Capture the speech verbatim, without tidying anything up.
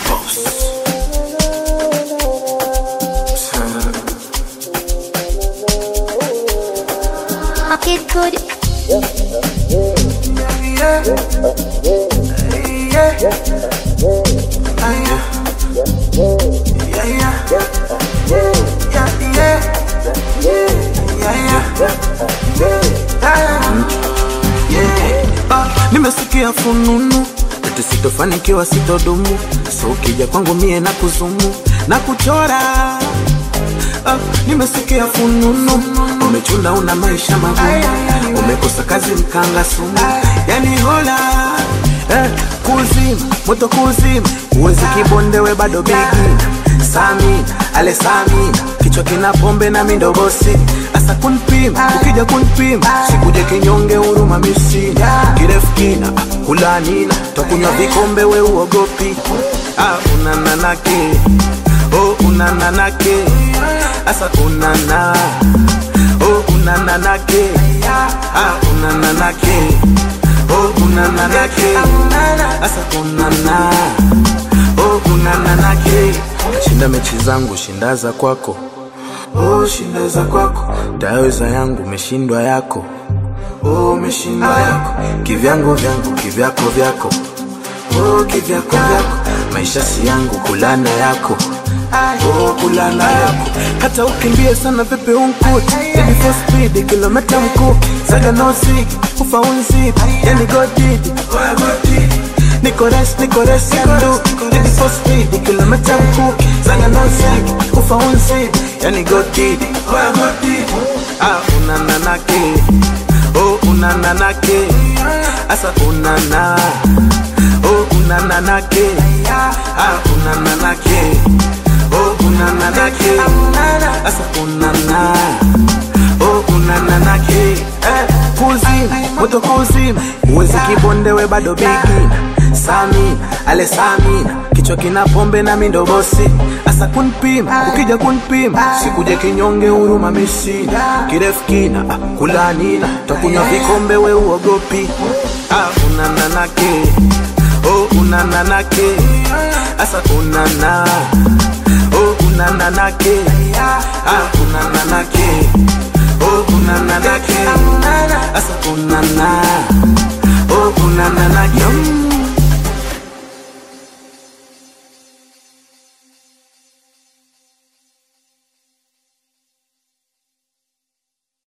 boss. Okay, good. Yeah, yeah, yeah, yeah, nimesikia fununu eti sitofanikiwa sitodumu, so ukija kwangu mie na kuzumu na kuchora. Uh, nimesikia fununu umechuna una maisha magumu, umekosa kazi mkanga sumu, yani hola eh, kuzima moto kuzima uwezi kibondewe bado bigi Samina, ale Samina, kichwa kina pombe na mindogosi. Asa kunpima, ukija kunpima, sikuje kinyonge uruma misina. Kirefu kina, kulanina, tokunywa vikombe we uogopi. Ah, unananake, oh unananake, asa unana, oh unananake, ah unananake, oh unananake, asa unana, oh unananake. Shinda mechi zangu, shinda za kwako. Oh, shinda za kwako. Taweza yangu, meshindwa yako. Oh, meshindwa yako. Kivyangu vyangu, kivyako vyako. Oh, kivyako vyako. Maisha si yangu, kulana yako. Oh, kulana yako. Hata ukimbie sana vipi unkuti. Baby for speed, kilometa mkuki. Saga no ziki, ufa unzipi. Yani go didi, oh go didi. Nikores, nikores, yandu Didi for speed, kilometa mkuki. Zaga no ziki, ufa unzipi. Yani go didi, oh go didi. Ah, unananake, oh unananake, asa unana, oh unananake, ah unananake, oh unananake, asa unana, oh unananake. Eh, kuzima, moto kuzima uwezi kibondewe bado bigi Samina, ale Samina, kichwa kina pombe na mindogosi. Asa kunpima, ukija kunpima, sikuje kinyonge uruma misina. Kirefu kina, kulanina, tokunywa vikombe we uogopi. Ah, unananake, oh unananake, asa unana, oh unananake, ah unananake.